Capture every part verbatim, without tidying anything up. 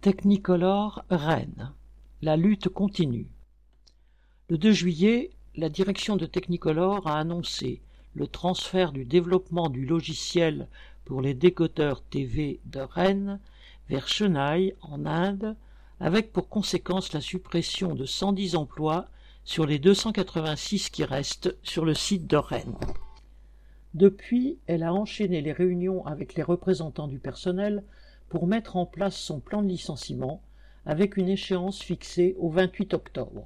Technicolor Rennes. La lutte continue. Le deux juillet, la direction de Technicolor a annoncé le transfert du développement du logiciel pour les décodeurs T V de Rennes vers Chennai, en Inde, avec pour conséquence la suppression de cent dix emplois sur les deux cent quatre-vingt-six qui restent sur le site de Rennes. Depuis, elle a enchaîné les réunions avec les représentants du personnel pour mettre en place son plan de licenciement, avec une échéance fixée au vingt-huit octobre.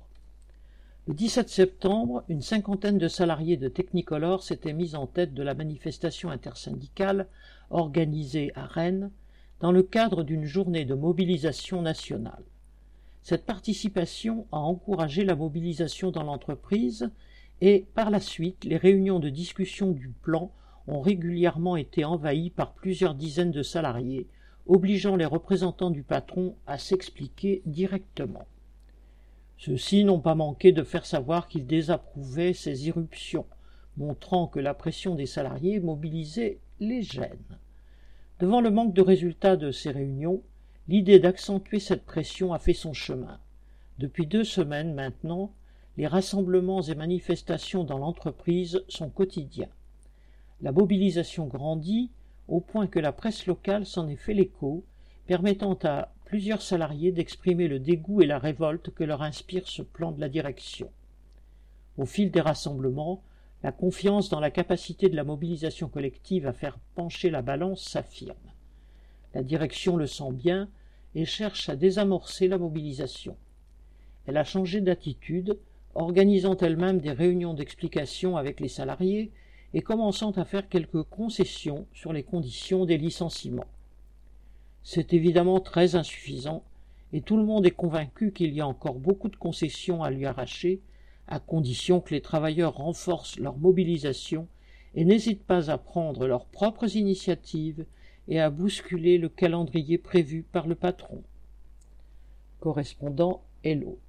Le dix-sept septembre, une cinquantaine de salariés de Technicolor s'étaient mis en tête de la manifestation intersyndicale organisée à Rennes dans le cadre d'une journée de mobilisation nationale. Cette participation a encouragé la mobilisation dans l'entreprise et, par la suite, les réunions de discussion du plan ont régulièrement été envahies par plusieurs dizaines de salariés, obligeant les représentants du patron à s'expliquer directement. Ceux-ci n'ont pas manqué de faire savoir qu'ils désapprouvaient ces irruptions, montrant que la pression des salariés mobilisait les gènes. Devant le manque de résultats de ces réunions, l'idée d'accentuer cette pression a fait son chemin. Depuis deux semaines maintenant, les rassemblements et manifestations dans l'entreprise sont quotidiens. La mobilisation grandit au point que la presse locale s'en est fait l'écho, permettant à plusieurs salariés d'exprimer le dégoût et la révolte que leur inspire ce plan de la direction. Au fil des rassemblements, la confiance dans la capacité de la mobilisation collective à faire pencher la balance s'affirme. La direction le sent bien et cherche à désamorcer la mobilisation. Elle a changé d'attitude, organisant elle-même des réunions d'explication avec les salariés et commençant à faire quelques concessions sur les conditions des licenciements. C'est évidemment très insuffisant, et tout le monde est convaincu qu'il y a encore beaucoup de concessions à lui arracher, à condition que les travailleurs renforcent leur mobilisation et n'hésitent pas à prendre leurs propres initiatives et à bousculer le calendrier prévu par le patron. Correspondant Hello.